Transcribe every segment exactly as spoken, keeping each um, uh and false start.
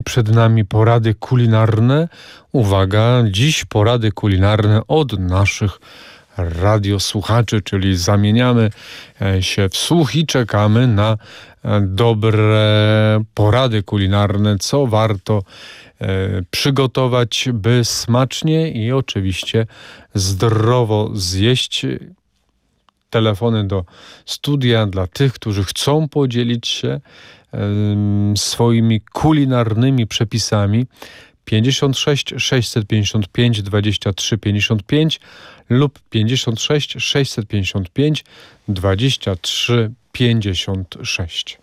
Przed nami porady kulinarne. Uwaga, dziś porady kulinarne od naszych radiosłuchaczy, czyli zamieniamy się w słuch i czekamy na dobre porady kulinarne, co warto przygotować, by smacznie i oczywiście zdrowo zjeść. Telefony do studia dla tych, którzy chcą podzielić się swoimi kulinarnymi przepisami. pięćdziesiąt sześć sześćset pięćdziesiąt pięć dwadzieścia trzy pięćdziesiąt pięć lub pięćdziesiąt sześć sześćset pięćdziesiąt pięć dwadzieścia trzy pięćdziesiąt sześć.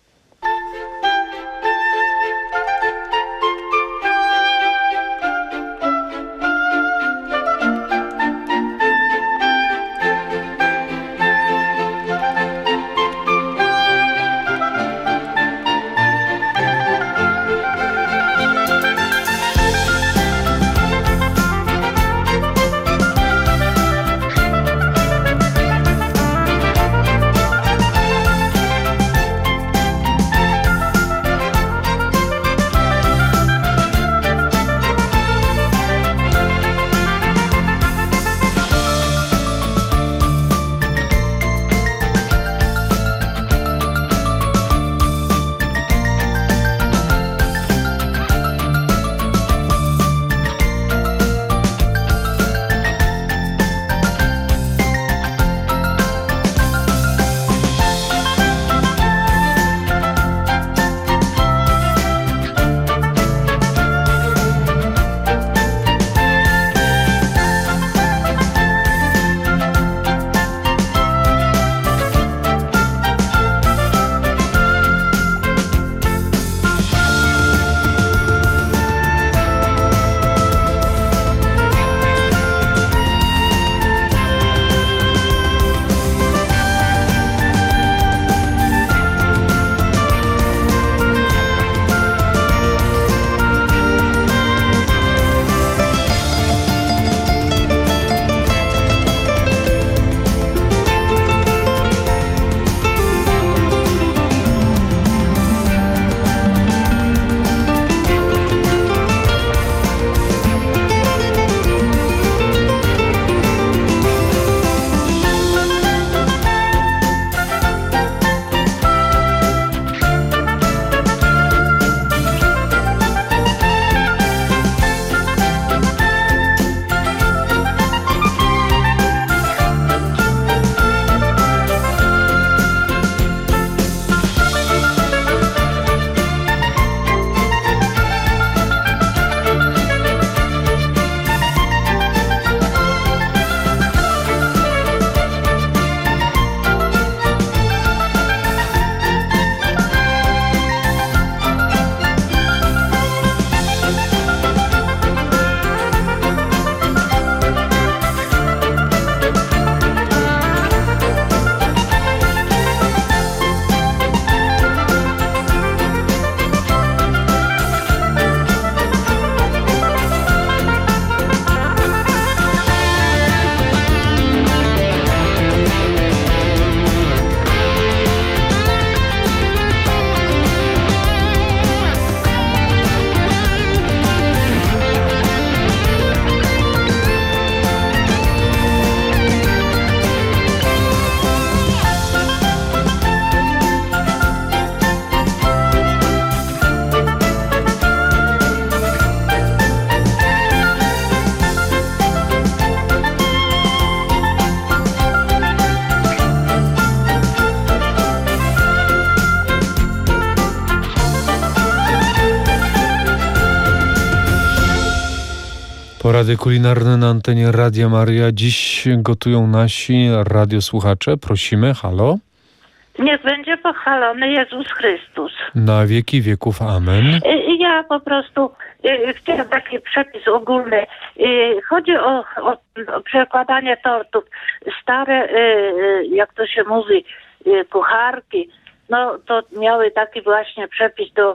Porady kulinarne na antenie Radia Maryja. Dziś gotują nasi radiosłuchacze. Prosimy, halo. Niech będzie pochwalony Jezus Chrystus. Na wieki wieków, amen. Ja po prostu chciałam taki przepis ogólny. Chodzi o, o, o przekładanie tortów. Stare, jak to się mówi, kucharki, no to miały taki właśnie przepis do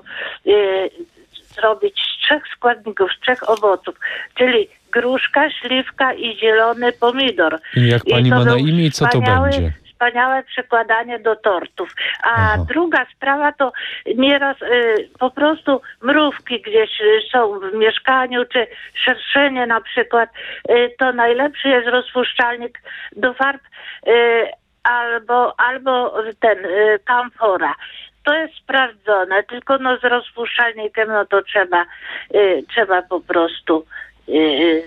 zrobić z trzech składników, z trzech owoców, czyli gruszka, śliwka i zielony pomidor. I jak pani I ma na imię i co to będzie? wspaniałe przekładanie do tortów. A Aha. druga sprawa to nieraz y, po prostu mrówki gdzieś y, są w mieszkaniu, czy szerszenie na przykład. Y, to najlepszy jest rozpuszczalnik do farb y, albo, albo ten y, kamfora. To jest sprawdzone, tylko no z rozpuszczalnikiem no to trzeba, y, trzeba po prostu y,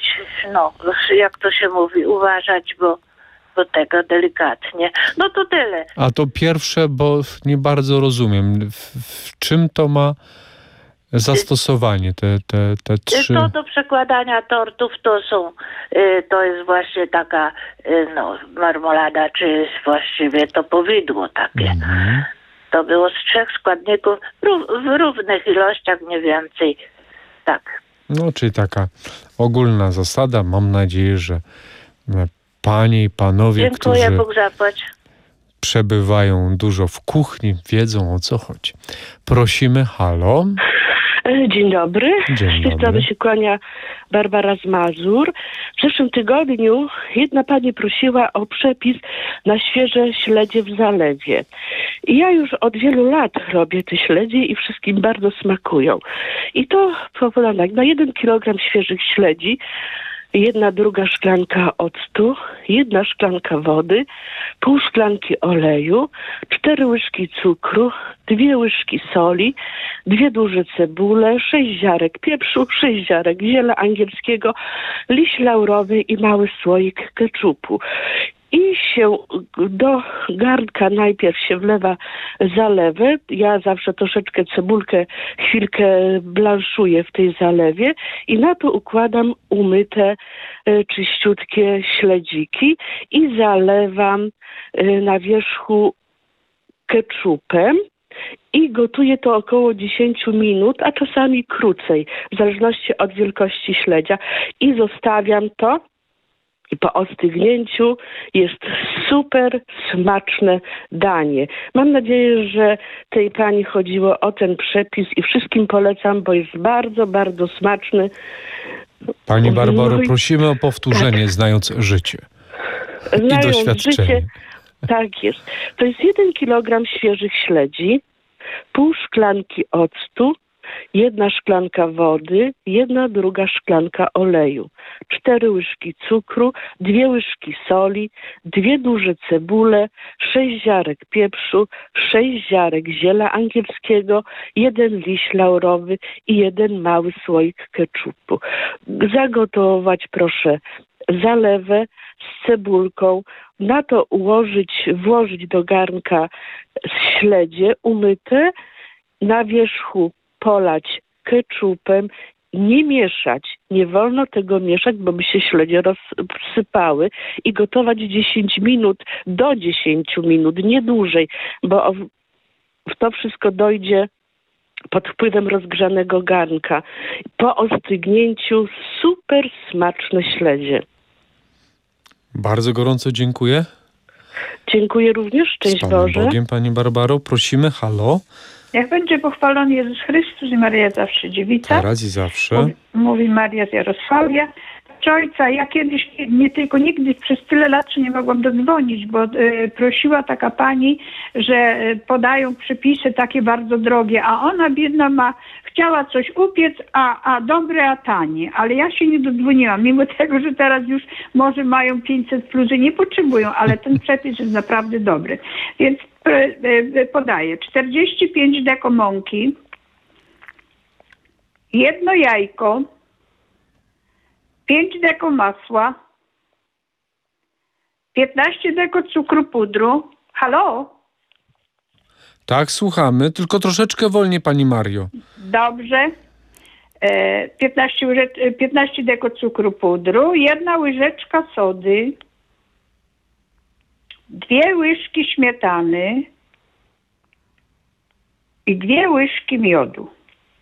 no jak to się mówi, uważać, bo, bo tego delikatnie. No to tyle. A to pierwsze, bo nie bardzo rozumiem. W, w czym to ma zastosowanie, te, te, te trzy? To do przekładania tortów to są, y, to jest właśnie taka y, no marmolada, czy właściwie to powidło takie. Mhm. To było z trzech składników ró- w równych ilościach mniej więcej. Tak. No, czyli taka ogólna zasada. Mam nadzieję, że panie i panowie, Dziękuję, którzy Bóg zapłać. przebywają dużo w kuchni, wiedzą, o co chodzi. Prosimy, halo. Dzień dobry. Dzień Z tej strony dobry. się kłania Barbara z Mazur. W zeszłym tygodniu jedna pani prosiła o przepis na świeże śledzie w zalewie. I ja już od wielu lat robię te śledzie i wszystkim bardzo smakują. I to powoduje tak, na jeden kilogram świeżych śledzi jedna druga szklanka octu, jedna szklanka wody, pół szklanki oleju, cztery łyżki cukru, dwie łyżki soli, dwie duże cebule, sześć ziarek pieprzu, sześć ziarek ziela angielskiego, liść laurowy i mały słoik keczupu. I się do garnka najpierw się wlewa zalewę. Ja zawsze troszeczkę cebulkę chwilkę blanszuję w tej zalewie i na to układam umyte, e, czyściutkie śledziki i zalewam e, na wierzchu keczupem. I gotuję to około dziesięć minut, a czasami krócej, w zależności od wielkości śledzia. I zostawiam to. I po ostygnięciu jest super smaczne danie. Mam nadzieję, że tej pani chodziło o ten przepis i wszystkim polecam, bo jest bardzo, bardzo smaczny. Pani Barbaro, No i- prosimy o powtórzenie, tak. znając życie i Znając doświadczenie. życie, tak jest. To jest jeden kilogram świeżych śledzi, pół szklanki octu, jedna szklanka wody, jedna druga szklanka oleju, cztery łyżki cukru, dwie łyżki soli, dwie duże cebule, sześć ziarek pieprzu, sześć ziarek ziela angielskiego, jeden liść laurowy i jeden mały słoik keczupu. Zagotować proszę zalewę z cebulką, na to ułożyć, włożyć do garnka śledzie umyte, na wierzchu polać keczupem, nie mieszać. Nie wolno tego mieszać, bo by się śledzie rozsypały i gotować dziesięć minut do dziesięciu minut, nie dłużej, bo w to wszystko dojdzie pod wpływem rozgrzanego garnka. Po ostygnięciu super smaczne śledzie. Bardzo gorąco dziękuję. Dziękuję również. Szczęść Z Panem Boże. Bogiem, Pani Barbaro. Prosimy, halo. Niech będzie pochwalony Jezus Chrystus i Maria zawsze dziewica. Teraz i zawsze. Mówi, mówi Maria z Jarosławia. Czy ojca, ja kiedyś, nie tylko nigdy, przez tyle lat się nie mogłam dodzwonić, bo y, prosiła taka pani, że y, podają przepisy takie bardzo drogie, a ona biedna ma, chciała coś upiec, a, a dobre, a tanie, ale ja się nie dodzwoniłam, mimo tego, że teraz już może mają pięćset plus, że nie potrzebują, ale ten przepis jest naprawdę dobry. Więc y, y, podaję czterdzieści pięć deko mąki, jedno jajko, pięć deko masła, piętnaście deko cukru pudru. Halo? Tak, słuchamy, tylko troszeczkę wolniej, Pani Mario. Dobrze. E, piętnaście, łyże- piętnaście deko cukru pudru, jedna łyżeczka sody, dwie łyżki śmietany i dwie łyżki miodu.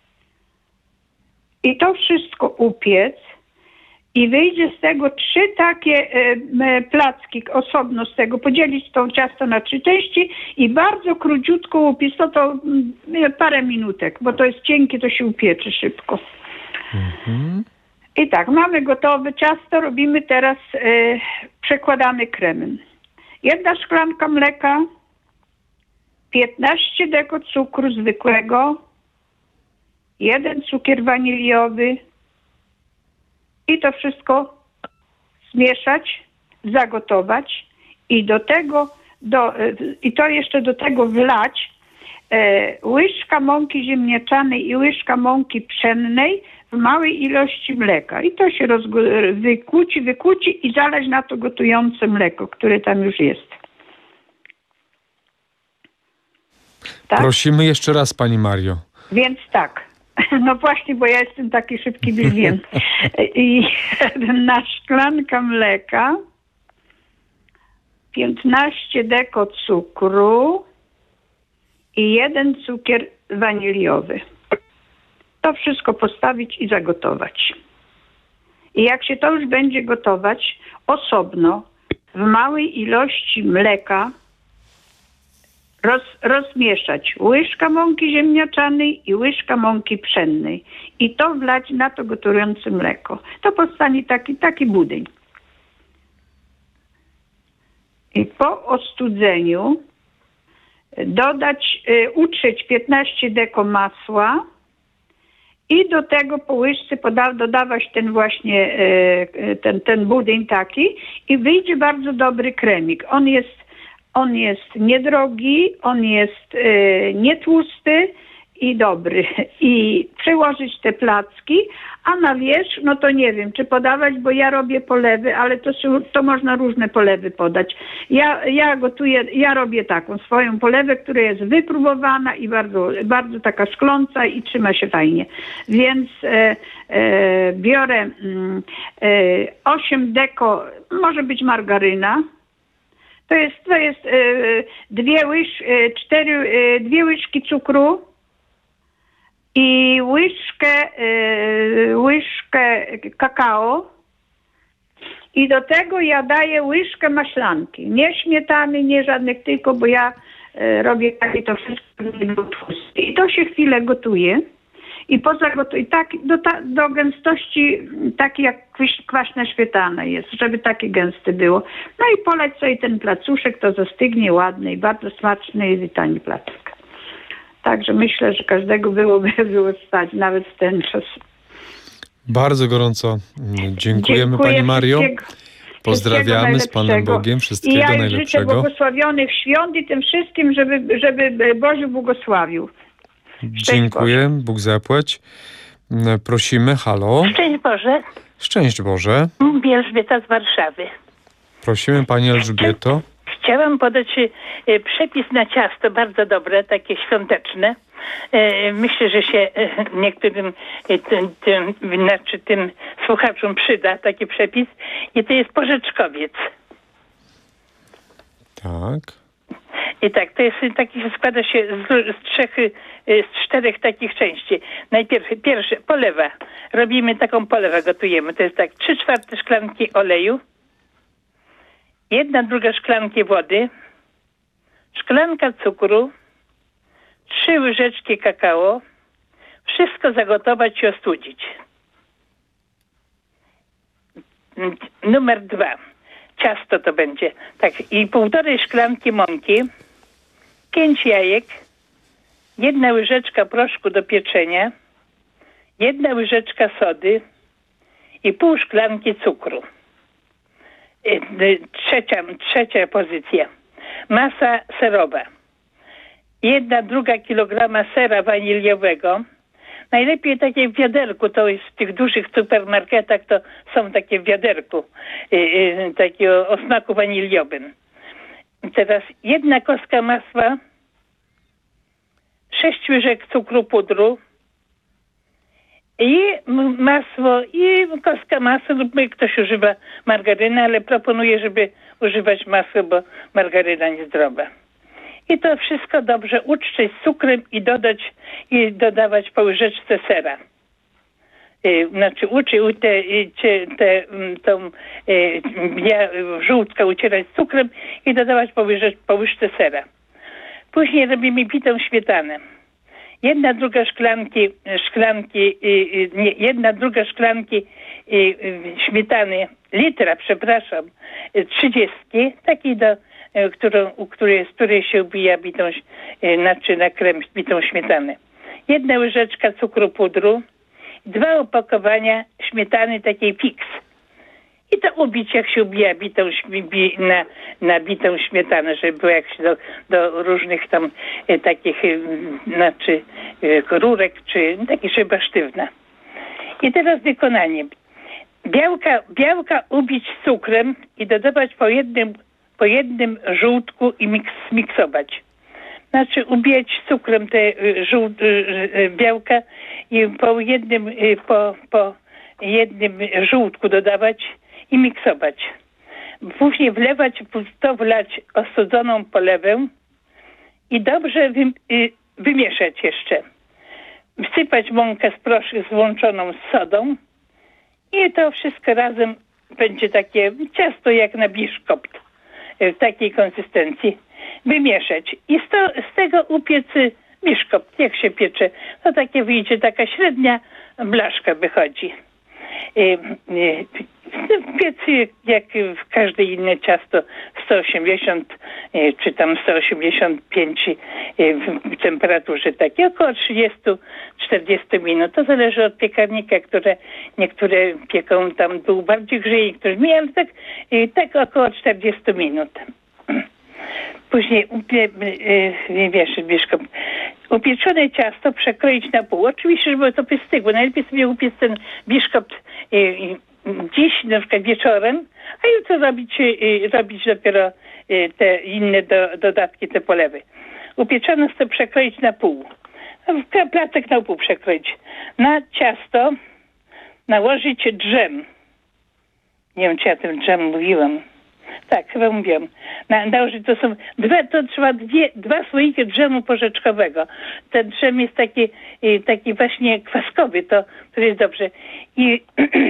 I to wszystko upiec. I wyjdzie z tego trzy takie e, placki osobno z tego, podzielić to ciasto na trzy części i bardzo króciutko upiec, to, to mm, parę minutek, bo to jest cienkie, to się upieczy szybko. Mhm. I tak, mamy gotowe ciasto, robimy teraz, e, przekładamy kremem. jedna szklanka mleka, piętnaście deko cukru zwykłego, jeden cukier waniliowy i to wszystko zmieszać, zagotować i do tego, do, i to jeszcze do tego wlać e, łyżka mąki ziemniaczanej i łyżka mąki pszennej w małej ilości mleka. I to się rozgo- wykłuci, wykłuci i zalać na to gotujące mleko, które tam już jest. Tak? Prosimy jeszcze raz, pani Mario. Więc tak. No właśnie, bo ja jestem taki szybki, więc wiem. I na szklanka mleka, piętnaście deko cukru i jeden cukier waniliowy. To wszystko postawić i zagotować. I jak się to już będzie gotować, osobno w małej ilości mleka roz, rozmieszać łyżka mąki ziemniaczanej i łyżka mąki pszennej. I to wlać na to gotujące mleko. To powstanie taki, taki budyń. I po ostudzeniu dodać, y, utrzeć piętnaście deko masła i do tego po łyżce poda- dodawać ten właśnie y, ten, ten budyń taki i wyjdzie bardzo dobry kremik. On jest, on jest niedrogi, on jest y, nietłusty i dobry. I przełożyć te placki, a na wierzch, no to nie wiem, czy podawać, bo ja robię polewy, ale to, są, to można różne polewy podać. Ja, ja gotuję, ja robię taką swoją polewę, która jest wypróbowana i bardzo, bardzo taka szkląca i trzyma się fajnie. Więc e, e, biorę mm, e, osiem deko, może być margaryna. To jest, to jest e, dwie, łyż, e, cztery, e, dwie łyżki cukru i łyżkę, y, łyżkę kakao i do tego ja daję łyżkę maślanki. Nie śmietany, nie żadnych, tylko bo ja y, robię takie to wszystko nie było tłuste. I to się chwilę gotuje i poza gotu- i tak do, ta, do gęstości takiej jak kwaśna śmietana jest, żeby takie gęste było. No i poleć sobie ten placuszek, to zastygnie ładny i bardzo smaczny i tani placek. Także myślę, że każdego byłoby było stać, nawet w ten czas. Bardzo gorąco dziękujemy, Dziękuję, pani Mario. Pozdrawiamy z Panem najlepszego. Bogiem. Wszystkiego I ja życzę najlepszego. błogosławionych świąt i tym wszystkim, żeby, żeby Boże błogosławił. Dziękuję. Bóg zapłać. Prosimy. Halo. Szczęść Boże. Szczęść Boże. Elżbieta z Warszawy. Prosimy Pani Elżbieto. Chciałam podać e, przepis na ciasto, bardzo dobre, takie świąteczne. E, myślę, że się e, niektórym e, tym, tym, znaczy tym słuchaczom przyda taki przepis. I to jest porzeczkowiec. Tak. I tak, to jest taki, składa się z, z trzech, e, z czterech takich części. Najpierw, pierwsze, polewa. Robimy taką polewę, gotujemy. To jest tak, trzy czwarte szklanki oleju, jedna druga szklanki wody, szklanka cukru, trzy łyżeczki kakao. Wszystko zagotować i ostudzić. Numer dwa. Ciasto to będzie. Tak, i półtorej szklanki mąki, pięć jajek, jedna łyżeczka proszku do pieczenia, jedna łyżeczka sody i pół szklanki cukru. Trzecia, trzecia pozycja. Masa serowa. Jedna druga kilograma sera waniliowego. Najlepiej takie w wiaderku, to jest w tych dużych supermarketach, to są takie w wiaderku, yy, yy, takie o, o smaku waniliowym. Teraz jedna kostka masła, sześć łyżek cukru pudru i masło i kostka masła, lub ktoś używa margaryny, ale proponuję, żeby używać masła, bo margaryna niezdrowa. I to wszystko dobrze uczcić z cukrem i dodać i dodawać po łyżeczce sera. Yy, znaczy uczy te, te, te, tą yy, ja, żółtkę ucierać z cukrem i dodawać po, łyżecz, po łyżce sera. Później robimy bitą śmietanę. Jedna druga szklanki, szklanki yy, nie, jedna druga szklanki yy, śmietany, litra, przepraszam, trzydziestki, takiej do którą, u której, z której się ubija bitą, znaczy na krem bitą śmietanę. Jedna łyżeczka cukru pudru, dwa opakowania śmietany takiej fix. I to ubić, jak się ubija bitą, na, na bitą śmietanę, żeby było jak się do, do różnych tam e, takich, e, znaczy e, rurek, czy takie, żeby była sztywna. I teraz wykonanie. Białka, białka ubić z cukrem i dodawać po jednym, po jednym żółtku i miks, miksować. Znaczy ubijać z cukrem te żół, białka i po jednym, po, po jednym żółtku dodawać i miksować. Później wlewać, to wlać ostudzoną polewę i dobrze wy, wymieszać jeszcze. Wsypać mąkę z proszku złączoną z sodą i to wszystko razem będzie takie ciasto jak na biszkopt w takiej konsystencji. Wymieszać i z, to, z tego upiec biszkopt, jak się piecze. To takie wyjdzie, taka średnia blaszka wychodzi. W piecy, jak w każde inne ciasto, sto osiemdziesiąt czy tam sto osiemdziesiąt pięć w temperaturze takiej, około trzydzieści do czterdziestu minut. To zależy od piekarnika, które niektóre pieką tam był bardziej grzeje, niektórzy mniej, ale tak, tak około czterdziestu minut. Później upie, wiesz, biszkopt, upieczone ciasto przekroić na pół. Oczywiście, żeby to wystygło. Najlepiej sobie upiec ten biszkopt dziś, na przykład wieczorem, a jutro robić, robić dopiero te inne do, dodatki, te polewy. Upieczone to przekroić na pół. Placek na pół przekroić. Na ciasto nałożyć drzem. Nie wiem, czy ja ten drzem mówiłam. Tak, chyba mówiłam. Na, nałożyć to są dwa, to trzeba dwie, dwa słoiki drzemu porzeczkowego. Ten drzem jest taki, taki właśnie kwaskowy, to, to jest dobrze. I,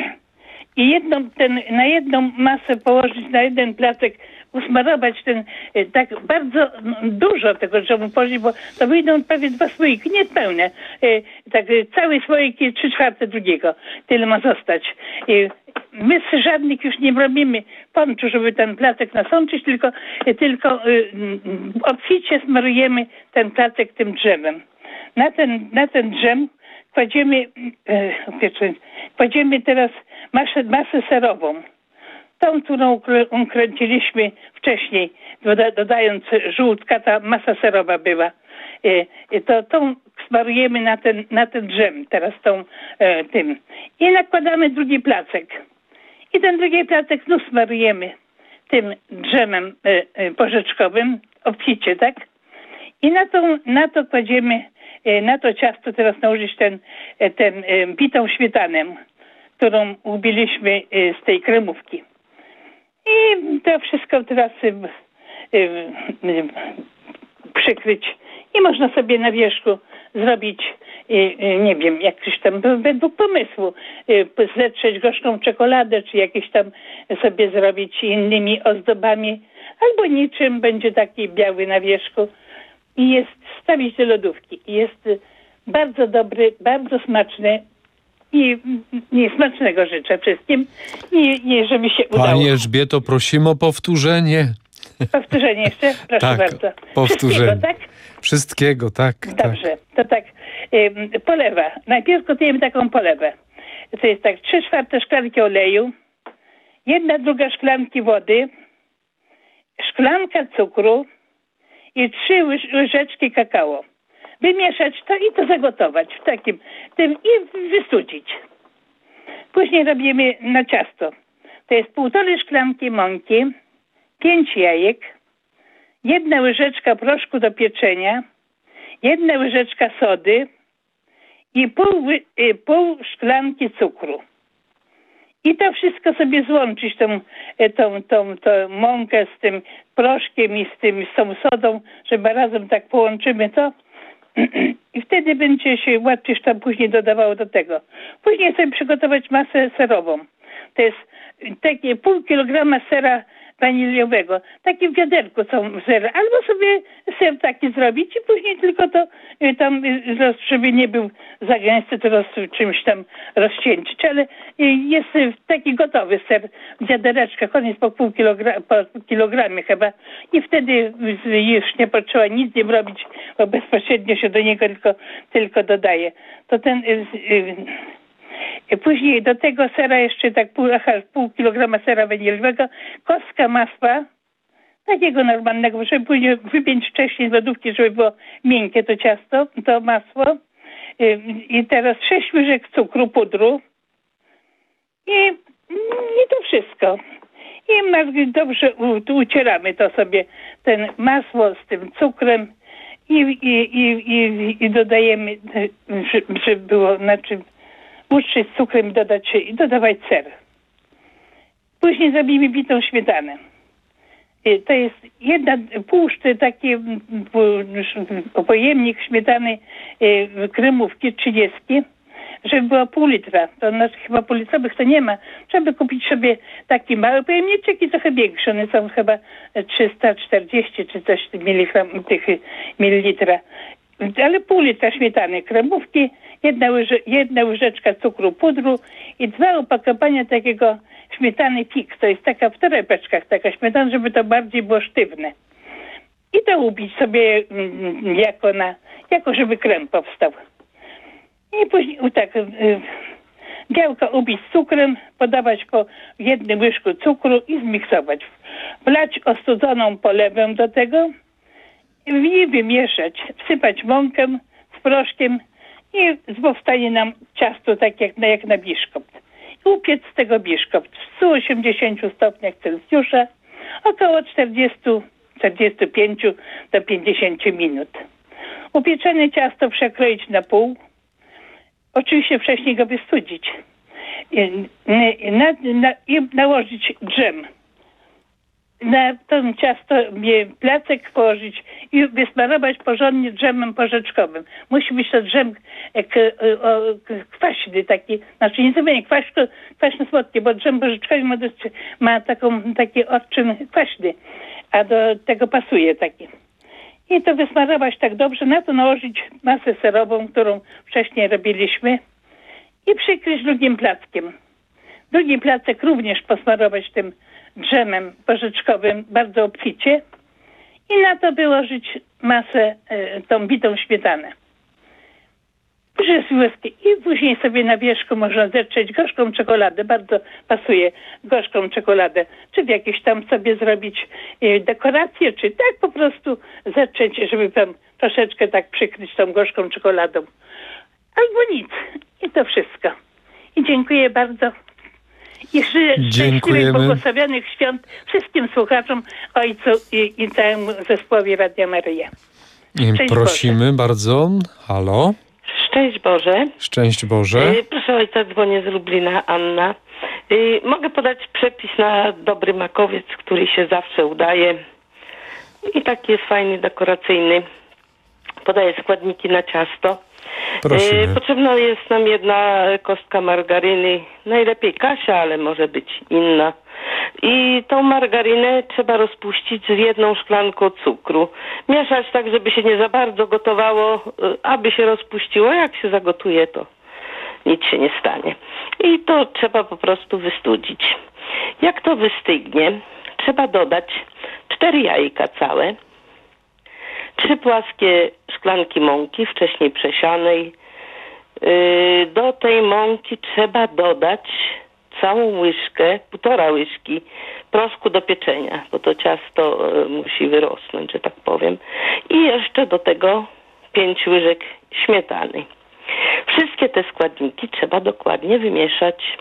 i jedną, ten, na jedną masę położyć, na jeden placek usmarować ten, tak bardzo dużo tego drzemu położyć, bo to wyjdą prawie dwa słoiki, nie pełne. Tak, cały słoik i trzy czwarte drugiego. Tyle ma zostać. My z żadnych już nie robimy ponczu, żeby ten placek nasączyć, tylko, tylko obficie smarujemy ten placek tym drzemem. Na ten, na ten drzem kładziemy, e, kładziemy teraz masę, masę serową. Tą, którą ukręciliśmy wcześniej, doda, dodając żółtka, ta masa serowa była. E, to tą smarujemy na ten, na ten drzem, teraz tą, e, tym. I nakładamy drugi placek. I ten drugi placek znów smarujemy tym drzemem e, e, porzeczkowym, obficie, tak? I na, tą, na to kładziemy, e, na to ciasto teraz nałożyć ten, e, ten e, bitą śmietanę, którą ubiliśmy e, z tej kremówki. I to wszystko teraz e, e, przykryć. I można sobie na wierzchu zrobić, nie wiem, jakiś tam według pomysłu, zetrzeć gorzką czekoladę, czy jakieś tam sobie zrobić innymi ozdobami, albo niczym, będzie taki biały na wierzchu i jest stawić do lodówki. I jest bardzo dobry, bardzo smaczny i nie, smacznego życzę wszystkim i, i żeby się udało. Pani Elżbieto, prosimy o powtórzenie. Powtórzenie jeszcze? Proszę tak, bardzo. powtórzenie. Wszystkiego, tak? Wszystkiego, tak. Dobrze, tak. to tak. Ym, polewa. Najpierw gotujemy taką polewę. To jest tak, trzy czwarte szklanki oleju, jedna druga szklanki wody, szklanka cukru i trzy łyż, łyżeczki kakao. Wymieszać to i to zagotować w takim tym i wystudzić. Później robimy na ciasto. To jest półtorej szklanki mąki, pięć jajek, jedna łyżeczka proszku do pieczenia, jedna łyżeczka sody i pół, pół szklanki cukru. I to wszystko sobie złączyć, tą, tą, tą, tą mąkę z tym proszkiem i z, tym, z tą sodą, żeby razem tak połączymy to. I wtedy będzie się łatwiej tam później dodawało do tego. Później sobie przygotować masę serową. To jest takie pół kilograma sera waniliowego. Takie w wiaderku są ser. Albo sobie ser taki zrobić i później tylko to y, tam, y, roz, żeby nie był za gęsty, to roz, czymś tam rozcieńczyć. Ale y, jest y, taki gotowy ser w wiadereczkach. On jest po pół kilogra- po kilogramie chyba. I wtedy y, już nie potrzeba nic nie robić, bo bezpośrednio się do niego tylko, tylko dodaje. To ten... Y, y, Później do tego sera jeszcze tak pół, aha, pół kilograma sera waniliowego, kostka masła, takiego normalnego, żeby później wypiąć wcześniej z lodówki, żeby było miękkie to ciasto, to masło. I teraz sześć łyżek cukru, pudru i, i to wszystko. I dobrze u, ucieramy to sobie, ten masło z tym cukrem i, i, i, i, i dodajemy, żeby było, znaczy uczcić z cukrem i dodać i dodawać ser. Później zrobimy bitą śmietanę. To jest jedna półszty, taki pojemnik śmietany kremówki trzydziestki, żeby było pół litra. To znaczy chyba półlitrowych to nie ma. Trzeba kupić sobie taki mały pojemniczek i trochę większy. One są chyba trzysta czterdzieści czy coś miligram, tych mililitra. Ale pół litra śmietany kremówki, jedna, łyże, jedna łyżeczka cukru, pudru i dwa opakowania takiego śmietany fix. To jest taka w torebeczkach taka śmietana, żeby to bardziej było sztywne. I to ubić sobie mm, jako na, jako żeby krem powstał. I później tak, y, białko ubić z cukrem, podawać po jednym łyżku cukru i zmiksować. Wlać ostudzoną polewę do tego i wymieszać, wsypać mąkę z proszkiem i powstanie nam ciasto tak jak na, jak na biszkopt. I upiec z tego biszkopt w stu osiemdziesięciu stopniach Celsjusza około czterdziestu, czterdziestu pięciu do pięćdziesięciu minut. Upieczone ciasto przekroić na pół. Oczywiście wcześniej go wystudzić. I, na, na, i nałożyć dżem. Na to ciasto placek położyć i wysmarować porządnie dżemem porzeczkowym. Musi być to dżem kwaśny taki, znaczy nie zupełnie kwaśny, kwaśny słodki, bo dżem porzeczkowy ma, dość, ma taką, taki odczyn kwaśny, a do tego pasuje taki. I to wysmarować tak dobrze, na to nałożyć masę serową, którą wcześniej robiliśmy i przykryć drugim plackiem. Drugi placek również posmarować tym dżemem porzeczkowym bardzo obficie i na to wyłożyć masę, y, tą bitą śmietanę. I później sobie na wierzchu można zetrzeć gorzką czekoladę, bardzo pasuje gorzką czekoladę, czy w jakieś tam sobie zrobić y, dekorację, czy tak po prostu zetrzeć, żeby tam troszeczkę tak przykryć tą gorzką czekoladą. Albo nic. I to wszystko. I dziękuję bardzo. I szczęśliwych, błogosławionych świąt wszystkim słuchaczom, ojcu i, i całemu zespołowi Radia Maryja. Szczęść Prosimy Boże. Bardzo. Halo. Szczęść Boże. Szczęść Boże. Yy, proszę ojca, dzwonię z Lublina, Anna. Yy, mogę podać przepis na dobry makowiec, który się zawsze udaje. I taki jest fajny, dekoracyjny. Podaję składniki na ciasto. Yy, potrzebna jest nam jedna kostka margaryny, najlepiej Kasia, ale może być inna. I tą margarynę trzeba rozpuścić z jedną szklanką cukru. Mieszać tak, żeby się nie za bardzo gotowało, aby się rozpuściło. Jak się zagotuje, to nic się nie stanie. I to trzeba po prostu wystudzić. Jak to wystygnie, trzeba dodać cztery jajka całe, trzy płaskie szklanki mąki, wcześniej przesianej. Do tej mąki trzeba dodać całą łyżkę, półtora łyżki proszku do pieczenia, bo to ciasto musi wyrosnąć, że tak powiem. I jeszcze do tego pięć łyżek śmietany. Wszystkie te składniki trzeba dokładnie wymieszać.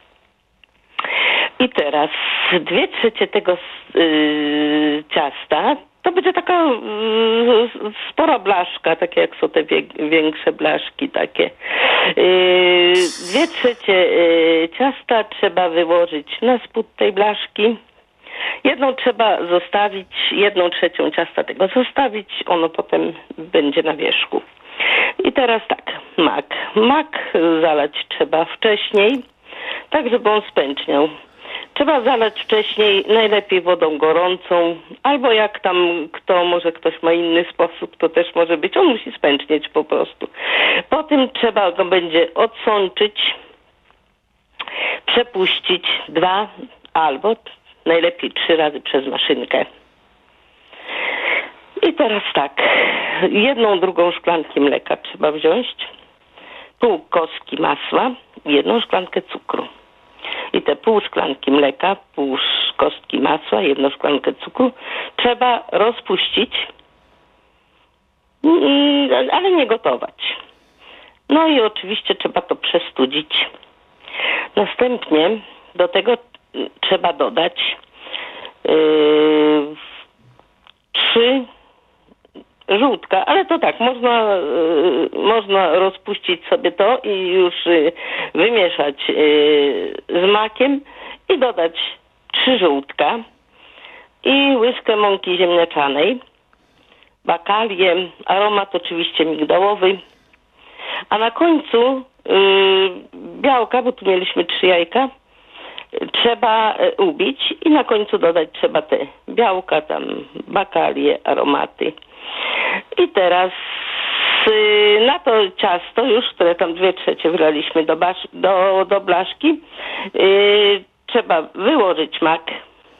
I teraz dwie trzecie tego yy, ciasta to będzie taka yy, spora blaszka, takie jak są te wie, większe blaszki takie. Yy, dwie trzecie yy, ciasta trzeba wyłożyć na spód tej blaszki. Jedną trzeba zostawić, jedną trzecią ciasta tego zostawić, ono potem będzie na wierzchu. I teraz tak, mak. Mak zalać trzeba wcześniej, tak żeby on spęczniał. Trzeba zalać wcześniej, najlepiej wodą gorącą, albo jak tam kto, może ktoś ma inny sposób, to też może być. On musi spęcznieć po prostu. Potem trzeba go będzie odsączyć, przepuścić dwa albo najlepiej trzy razy przez maszynkę. I teraz tak, jedną drugą szklankę mleka trzeba wziąć, pół kostki masła, jedną szklankę cukru. I te pół szklanki mleka, pół kostki masła, jedną szklankę cukru trzeba rozpuścić, ale nie gotować. No i oczywiście trzeba to przestudzić. Następnie do tego trzeba dodać yy, trzy żółtka, ale to tak, można, yy, można rozpuścić sobie to i już yy, wymieszać yy, z makiem i dodać trzy żółtka i łyżkę mąki ziemniaczanej, bakalię, aromat oczywiście migdałowy, a na końcu yy, białka, bo tu mieliśmy trzy jajka, trzeba ubić i na końcu dodać trzeba te białka, tam bakalie, aromaty. I teraz yy, na to ciasto już, które tam dwie trzecie wlaliśmy do, basz, do, do blaszki, yy, trzeba wyłożyć mak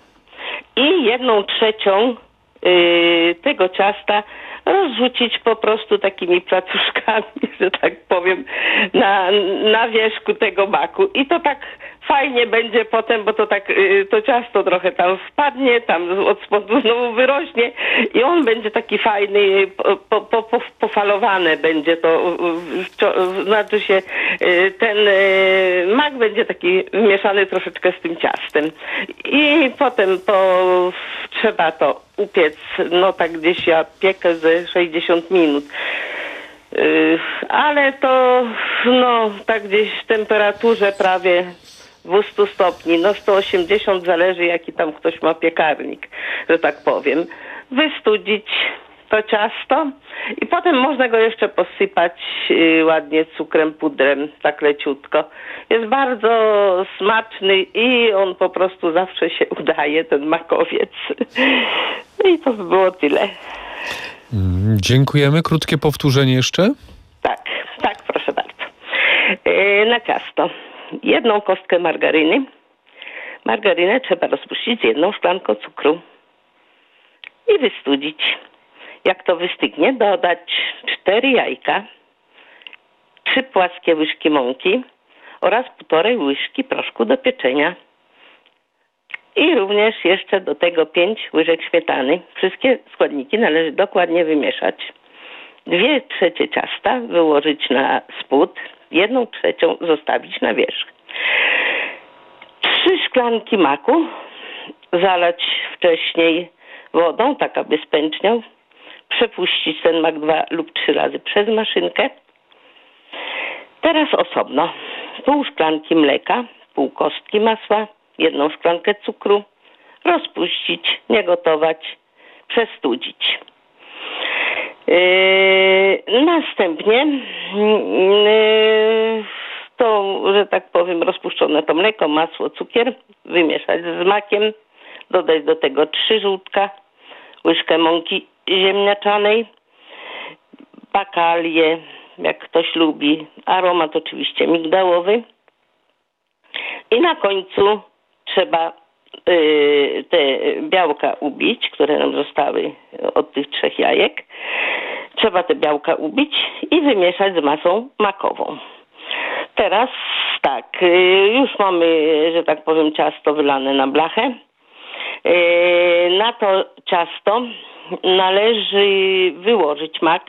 i jedną trzecią yy, tego ciasta rozrzucić po prostu takimi placuszkami, że tak powiem, na, na wierzchu tego maku. I to tak fajnie będzie potem, bo to tak, to ciasto trochę tam wpadnie, tam od spodu znowu wyrośnie i on będzie taki fajny, po, po, po, pofalowane będzie to, znaczy się ten mak będzie taki mieszany troszeczkę z tym ciastem. I potem po, trzeba to upiec, no tak gdzieś ja piekę ze sześćdziesiąt minut. Yy, ale to no tak gdzieś w temperaturze prawie dwieście stopni, no sto osiemdziesiąt, zależy jaki tam ktoś ma piekarnik, że tak powiem. Wystudzić to ciasto i potem można go jeszcze posypać yy, ładnie cukrem, pudrem, tak leciutko. Jest bardzo smaczny i on po prostu zawsze się udaje, ten makowiec. I to by było tyle. Dziękujemy. Krótkie powtórzenie jeszcze? Tak, tak, proszę bardzo. Yy, na ciasto jedną kostkę margaryny. Margarynę trzeba rozpuścić z jedną szklanką cukru i wystudzić. Jak to wystygnie, dodać cztery jajka, trzy płaskie łyżki mąki oraz półtorej łyżki proszku do pieczenia. I również jeszcze do tego pięć łyżek śmietany. Wszystkie składniki należy dokładnie wymieszać. Dwie trzecie ciasta wyłożyć na spód, jedną trzecią zostawić na wierzch. Trzy szklanki maku zalać wcześniej wodą, tak aby spęczniał. Przepuścić ten mak dwa lub trzy razy przez maszynkę. Teraz osobno pół szklanki mleka, pół kostki masła, jedną szklankę cukru, rozpuścić, nie gotować, przestudzić. Yy, następnie yy, to, że tak powiem, rozpuszczone to mleko, masło, cukier, wymieszać z makiem, dodać do tego trzy żółtka, łyżkę mąki ziemniaczanej, bakalię, jak ktoś lubi, aromat oczywiście migdałowy. I na końcu trzeba y, te białka ubić, które nam zostały od tych trzech jajek. Trzeba te białka ubić i wymieszać z masą makową. Teraz tak, y, już mamy, że tak powiem, ciasto wylane na blachę. Y, na to ciasto należy wyłożyć mak.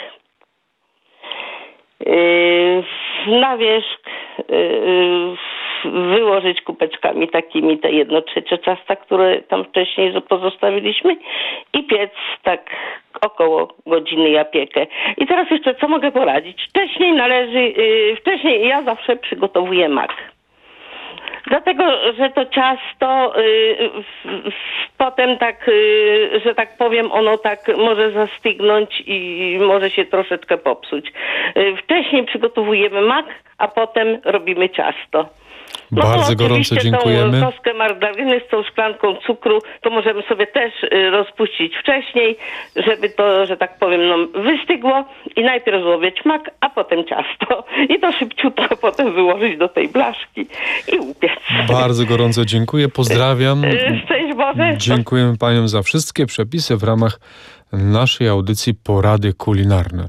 Y, na wierzch y, wyłożyć kubeczkami takimi te jedno trzecie ciasta, które tam wcześniej pozostawiliśmy i piec tak około godziny ja piekę. I teraz jeszcze co mogę poradzić? Wcześniej należy, yy, wcześniej ja zawsze przygotowuję mak. Dlatego, że to ciasto yy, potem tak, yy, że tak powiem, ono tak może zastygnąć i może się troszeczkę popsuć. Yy, wcześniej przygotowujemy mak, a potem robimy ciasto. No Bardzo to gorąco oczywiście dziękujemy. tą kostkę margaryny z tą szklanką cukru to możemy sobie też y, rozpuścić wcześniej, żeby to, że tak powiem, no, wystygło i najpierw złowić mak, a potem ciasto. I to szybciutko potem wyłożyć do tej blaszki i upiec. Bardzo gorąco dziękuję, pozdrawiam. Y, Szczęść Boże. Dziękujemy paniom za wszystkie przepisy w ramach naszej audycji Porady kulinarne.